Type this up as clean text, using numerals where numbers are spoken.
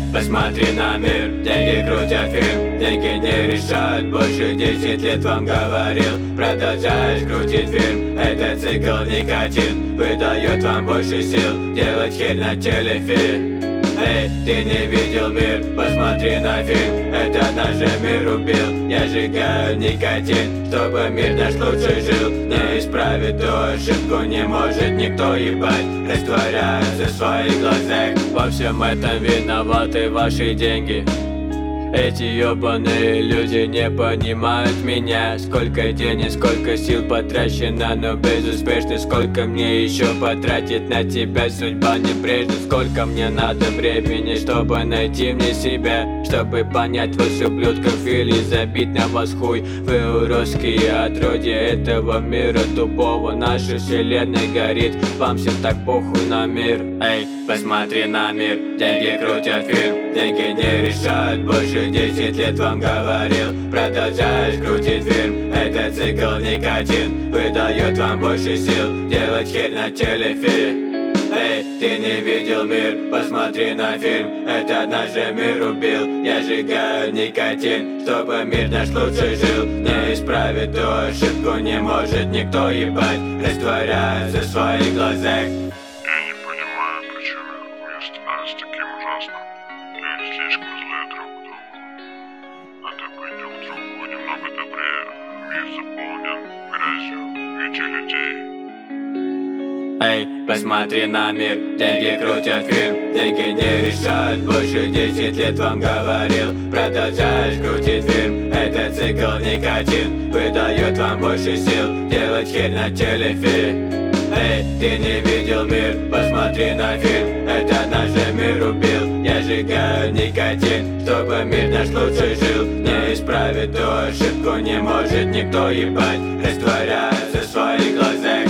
посмотри на мир, деньги крутят фильм, деньги не решают. Больше 10 лет вам говорил, продолжаешь крутить фильм. Этот цикл никотин выдает вам больше сил делать херь на телефильм. Эй, ты не видел мир, посмотри на фильм. Это наш же мир убил. Я сжигаю никотин, чтобы мир наш лучше жил. Не исправить ту ошибку не может никто, ебать. Растворяются в своих глазах. Во всем этом виноваты ваши деньги. Эти ёбаные люди не понимают меня. Сколько денег, сколько сил потрачено, но безуспешно. Сколько мне еще потратить на тебя, судьба небрежна. Сколько мне надо времени, чтобы найти мне себя, чтобы понять вас, ублюдков, или забить на вас хуй. Вы уродские отродья этого мира тупого. Наша вселенная горит, вам всем так похуй на мир. Эй, посмотри на мир, деньги крутят фильм, деньги не решают больше. 10 лет вам говорил, продолжаешь крутить фильм. Этот цикл никотин выдает вам больше сил делать херь на телефильм. Эй, ты не видел мир, посмотри на фильм. Это наш же мир убил. Я сжигаю никотин, чтобы мир наш лучше жил. Не исправить ту ошибку не может никто, ебать. Растворяется в своих глазах. Я не понимаю, почему мир становится таким ужасным. Люди слишком злые друг к другу. Надо быть друг к другу немного добрее. Мир заполнен грязью этих людей. Эй, посмотри на мир, деньги крутят фильм, деньги не решают больше. 10 лет вам говорил, продолжаешь крутить фильм. Этот цикл никотин выдает вам больше сил делать херь на телефильм. Эй, ты не видел мир, посмотри на фильм. Это наш же мир убил. Я сжигаю никотин, чтобы мир наш лучше жил. Не исправить ту ошибку не может никто, ебать. Растворяется в своих глазах.